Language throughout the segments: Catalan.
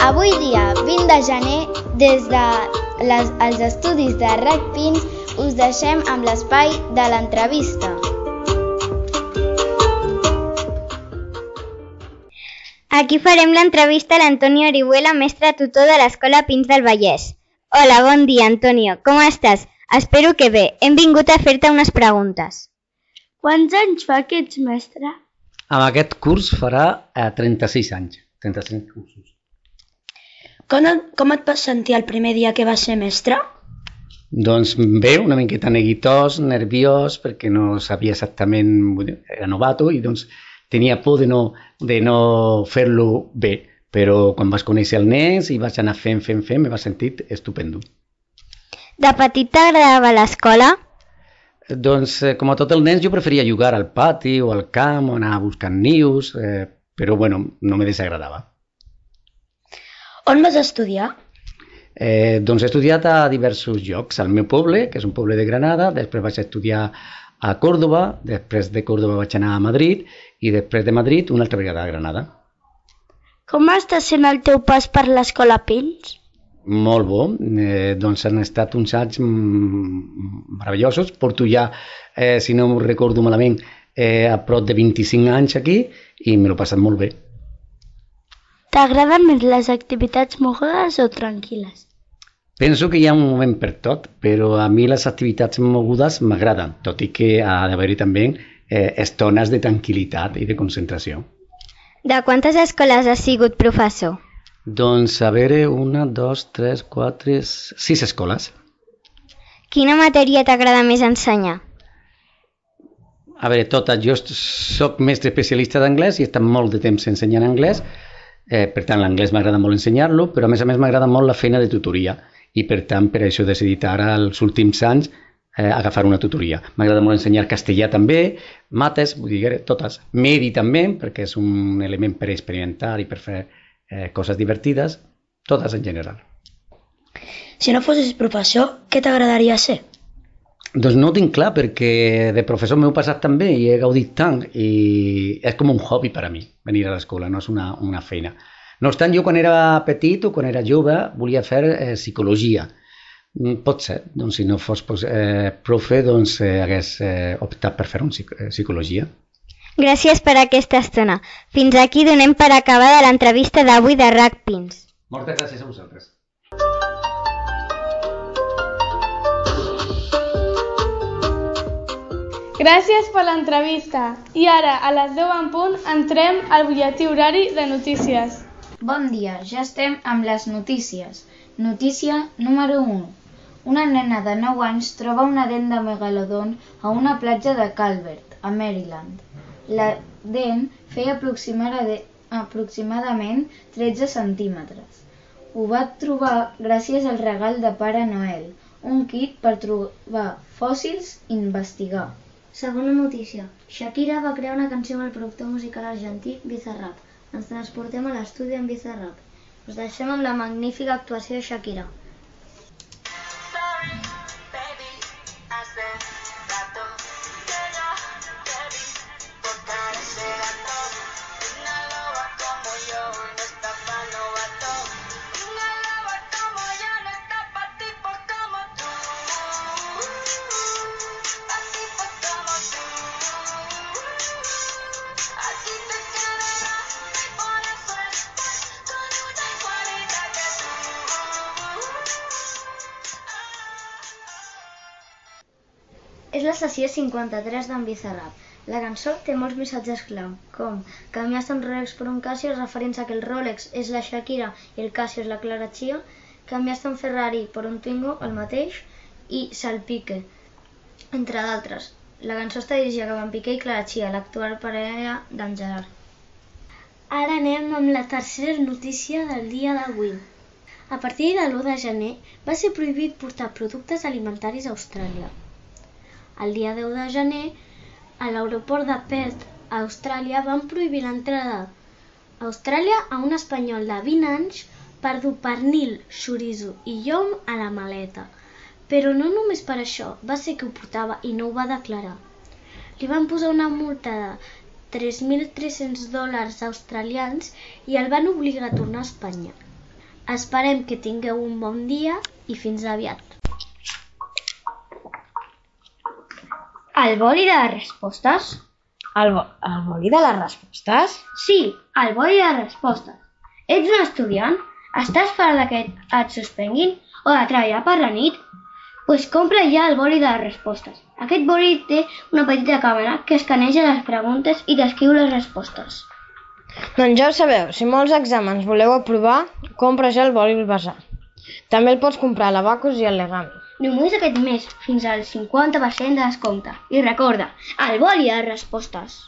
Avui dia 20 de gener, des dels estudis de RAC Pins, us deixem amb l'espai de l'entrevista. Aquí farem l'entrevista a l'Antonio Orihuela, mestre tutor de l'Escola Pins del Vallès. Hola, bon dia, Antonio. Com estàs? Espero que bé. Hem vingut a fer-te unes preguntes. Quants anys fa que ets mestre? Amb aquest curs farà 36 anys. 35 cursos. Com et vas sentir el primer dia que vas ser mestre? Doncs bé, una miqueta neguitós, nerviós, perquè no sabia exactament, era novato i doncs tenia por de no fer-lo bé, però quan vas conèixer el nens i vaig anar fent, me va sentir estupendo. De petit t'agradava l'escola? Doncs com a tot el nens jo preferia jugar al pati o al camp o anar buscant nius, però bueno, no me desagradava. On vas estudiar? Doncs he estudiat a diversos llocs, al meu poble, que és un poble de Granada, després vaig estudiar a Còrdova, després de Còrdova vaig anar a Madrid i després de Madrid una altra vegada a Granada. Com està sent el teu pas per l'Escola Pins? Molt bo, doncs han estat uns anys meravellosos. Porto ja, si no m'ho recordo malament, a prop de 25 anys aquí i me l'he passat molt bé. T'agraden més les activitats mogudes o tranquil·les? Penso que hi ha un moment per tot, però a mi les activitats mogudes m'agraden, tot i que ha d'haver-hi també estones de tranquil·litat i de concentració. De quantes escoles has sigut professor? Doncs a veure, 1, 2, 3, 4, 6 escoles. Quina matèria t'agrada més ensenyar? A veure, totes. Jo soc mestre especialista d'anglès i he estat molt de temps ensenyant anglès. Per tant, l'anglès m'agrada molt ensenyar-lo, però a més m'agrada molt la feina de tutoria i per tant per això he decidit ara els últims anys agafar una tutoria. M'agrada molt ensenyar castellà també, mates, vull dir, totes. Medi també, perquè és un element per experimentar i per fer coses divertides, totes en general. Si no fossis professor, què t'agradaria ser? Doncs no ho tinc clar, perquè de professor m'he passat també i he gaudit tant i és com un hobby per a mi venir a l'escola, no és una feina. No obstant, jo quan era petit o quan era jove volia fer psicologia. Pot ser, doncs si no fos profe, doncs hagués optat per fer psicologia. Gràcies per aquesta estona. Fins aquí donem per acabada l'entrevista d'avui de RAC Pins. Moltes gràcies a vosaltres. Gràcies per l'entrevista. I ara, a les 10 en punt, entrem al butlletí horari de notícies. Bon dia, ja estem amb les notícies. Notícia número 1. Una nena de 9 anys troba una dent de megalodon a una platja de Calvert, a Maryland. La dent feia aproximadament 13 centímetres. Ho va trobar gràcies al regal de Pare Noel, un kit per trobar fòssils i investigar. Segona notícia. Shakira va crear una canció amb el productor musical argentí Bizarrap. Ens transportem a l'estudi amb Bizarrap. Us deixem amb la magnífica actuació de Shakira. És la sessió 53 d'en Bizarrap. La cançó té molts missatges clau, com canviar-se un Rolex per un Casio referint a que el Rolex és la Shakira i el Casio és la Clara Chia, canviar-se un Ferrari per un Twingo, el mateix, i Salpique, entre d'altres. La cançó està dirigida cap a en Piqué i Clara Chia, l'actual parella d'en Gerard. Ara anem amb la tercera notícia del dia d'avui. A partir de l'1 de gener va ser prohibit portar productes alimentaris a Austràlia. El dia 10 de gener, a l'aeroport de Perth, a Austràlia, van prohibir l'entrada a Austràlia a un espanyol de 20 anys per dur pernil, xoriço i llom a la maleta. Però no només per això, va ser que ho portava i no ho va declarar. Li van posar una multa de $3.300 australians i el van obligar a tornar a Espanya. Esperem que tingueu un bon dia i fins aviat. El boli de les respostes? El boli de les respostes? Sí, el boli de les respostes. Ets un estudiant? Estàs fora que et suspenguin o de treballar per la nit? Doncs compra ja el boli de les respostes. Aquest boli té una petita càmera que escaneja les preguntes i t'escriu les respostes. Doncs ja ho sabeu, si molts exàmens voleu aprovar, compra ja el boli Bazar. També el pots comprar a l'Abacus i al Legami. Només aquest mes, fins al 50% de descompte. I recorda, el boli de les respostes.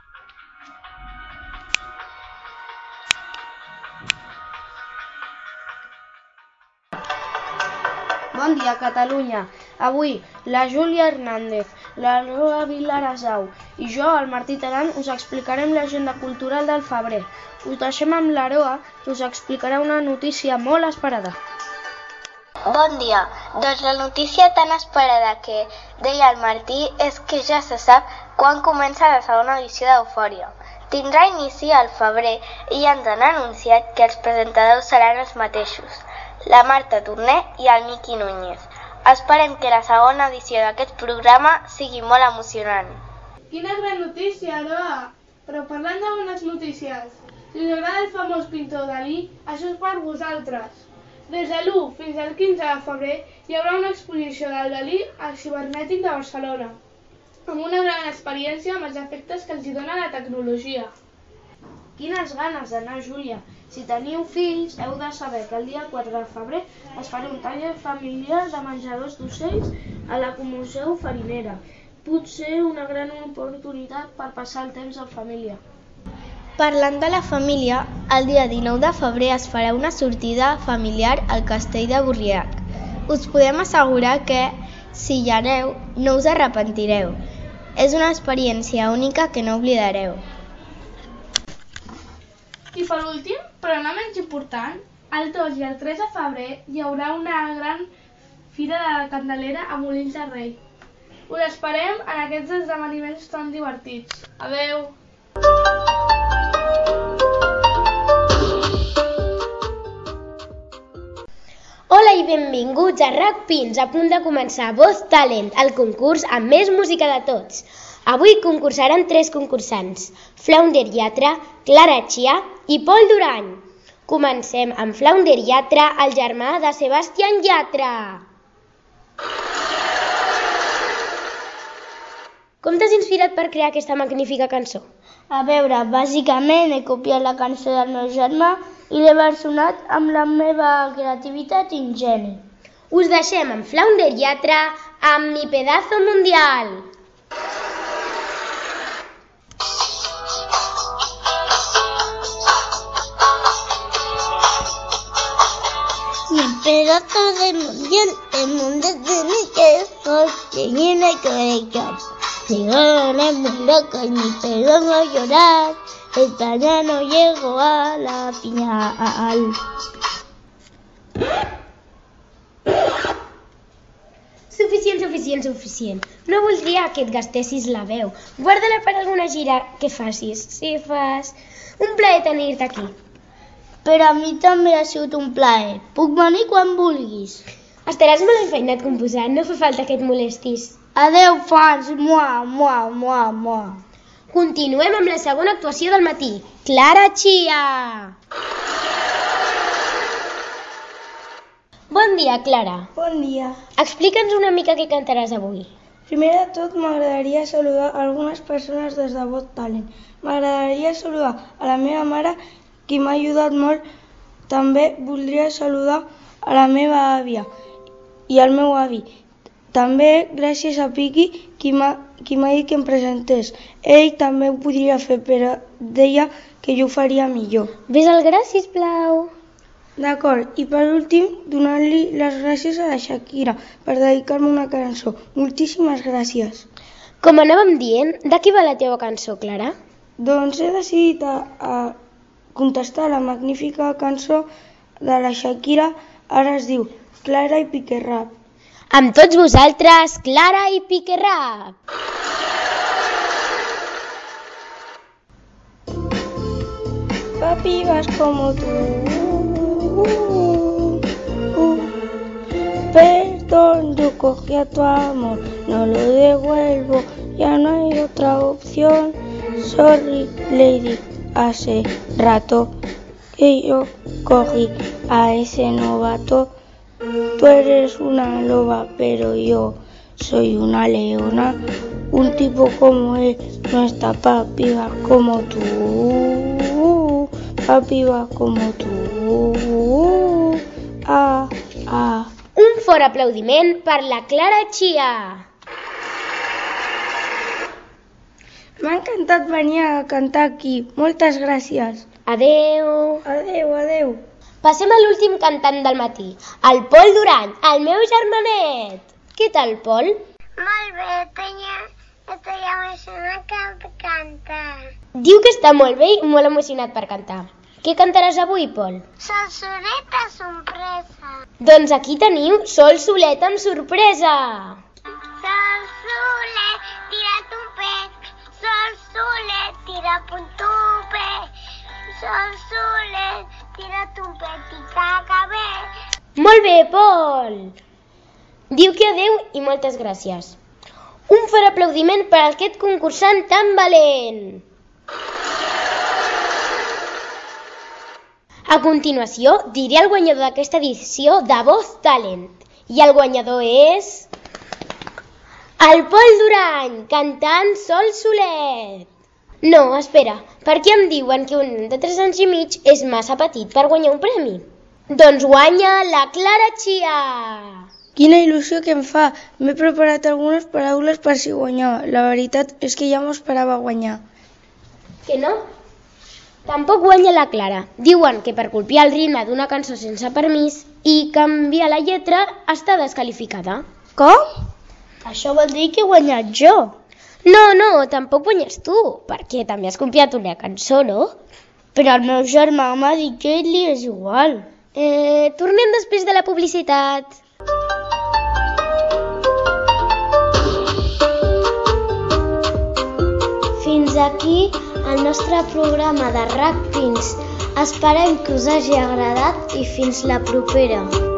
Bon dia, Catalunya. Avui, la Júlia Hernández, la Laura Vilarasau i jo, el Martí Taran, us explicarem l'agenda cultural del febrer. Us deixem amb l'Aroa, que us explicarà una notícia molt esperada. Bon dia. Doncs la notícia tan esperada que deia el Martí és que ja se sap quan comença la segona edició d'Eufòria. Tindrà inici al febrer i ja ens han anunciat que els presentadors seran els mateixos, la Marta Torner i el Miqui Núñez. Esperem que la segona edició d'aquest programa sigui molt emocionant. Quina gran notícia, Aroa! Però parlant de bones notícies, si us agrada el famós pintor Dalí, això és per vosaltres. Des de l'1 fins al 15 de febrer hi haurà una exposició del Dalí al Cibernètic de Barcelona, amb una gran experiència amb els efectes que els hi dona la tecnologia. Quines ganes d'anar, Júlia! Si teniu fills, heu de saber que el dia 4 de febrer es farà un taller familiar de menjadors d'ocells a la Museu Farinera. Potser una gran oportunitat per passar el temps en família. Parlant de la família, el dia 19 de febrer es farà una sortida familiar al castell de Burriac. Us podem assegurar que, si hi aneu, no us arrepentireu. És una experiència única que no oblidareu. I per últim, però no menys important, el 2 i el 3 de febrer hi haurà una gran fira de la Candelera a Molins de Rei. Us esperem en aquests esdeveniments tan divertits. Adeu! Hola i benvinguts a RAC Pins, a punt de començar Voz Talent, el concurs amb més música de tots. Avui concursaran 3 concursants, Flounder Yatra, Clara Chia i Pol Durany. Comencem amb Flounder Yatra, el germà de Sebastián Yatra. Com t'has inspirat per crear aquesta magnífica cançó? A veure, bàsicament he copiat la cançó del meu germà i l'he versionat amb la meva creativitat i ingeni. Us deixem amb Flounder Yatra amb Mi Pedazo Mundial. Mi pedazo de mundial, el mundo de mi queso, que llena el corazón. Llegaron muy loco y mi pedazo a llorar, esta ya no llego a la final. Suficient. No voldria que et gastessis la veu. Guarda-la per alguna gira que facis. Si fas... Un plaer tenir-te aquí. Però a mi també ha sigut un plaer. Puc venir quan vulguis. Estaràs molt enfeinat composant, no fa falta que et molestis. Adeu, fans. Mua. Continuem amb la segona actuació del matí. Clara Chia. Bon dia, Clara. Bon dia. Explica'ns una mica què cantaràs avui. Primer de tot, m'agradaria saludar algunes persones des de Voz Talent. M'agradaria saludar a la meva mare, qui m'ha ajudat molt. També voldria saludar a la meva àvia i al meu avi. També gràcies a Piqui, qui m'ha dit que em presentés. Ell també ho podria fer, però deia que jo ho faria millor. Ves al gra, sisplau. D'acord, i per últim, donar-li les gràcies a la Shakira per dedicar-me una cançó. Moltíssimes gràcies. Com anàvem dient, de qui va la teva cançó, Clara? Doncs he decidit a contestar la magnífica cançó de la Shakira, ara es diu Clara i Piqué Rap. Amb tots vosaltres, Clara i Piqué Rap. Papi, vas como tú. yo cogí a tu amor, no lo devuelvo, ya no hay otra opción. Sorry, lady, hace rato que yo cogí a ese novato. Tú eres una loba, pero yo soy una leona. Un tipo como él no está pa' pibas como tú, pa' pibas como tú. Ah, ah. Un fort aplaudiment per la Clara Chia. M'ha encantat venir a cantar aquí. Moltes gràcies. Adeu. Adeu, adeu. Passem a l'últim cantant del matí, el Pol Duran, el meu germanet. Què tal, Pol? Molt bé, estoy emocionada per cantar. Diu que està molt bé i molt emocionat per cantar. Què cantaràs avui, Pol? Sol soleta sorpresa. Doncs aquí teniu Sol Solet amb sorpresa. Sol solet, tira't un pet. Sol solet, tira't un tupet. Sol solet, tira't un pet i caga bé. Molt bé, Pol. Diu que adeu i moltes gràcies. Un fort aplaudiment per a aquest concursant tan valent. A continuació, diré el guanyador d'aquesta edició de Voz Talent. I el guanyador és... el Pol Duran, cantant Sol Solet. No, espera, per què em diuen que un nen de 3 anys i mig és massa petit per guanyar un premi? Doncs guanya la Clara Chia. Quina il·lusió que em fa. M'he preparat algunes paraules per si guanyava. La veritat és que ja m'ho esperava guanyar. Que no? Tampoc guanya la Clara. Diuen que per copiar el ritme d'una cançó sense permís i canviar la lletra està desqualificada. Com? Això vol dir que he guanyat jo. No, tampoc guanyes tu, perquè també has copiat una cançó, no? Però el meu germà m'ha dit que li és igual. Tornem després de la publicitat. Fins aquí el nostre programa de RAC Pins. Esperem que us hagi agradat i fins la propera.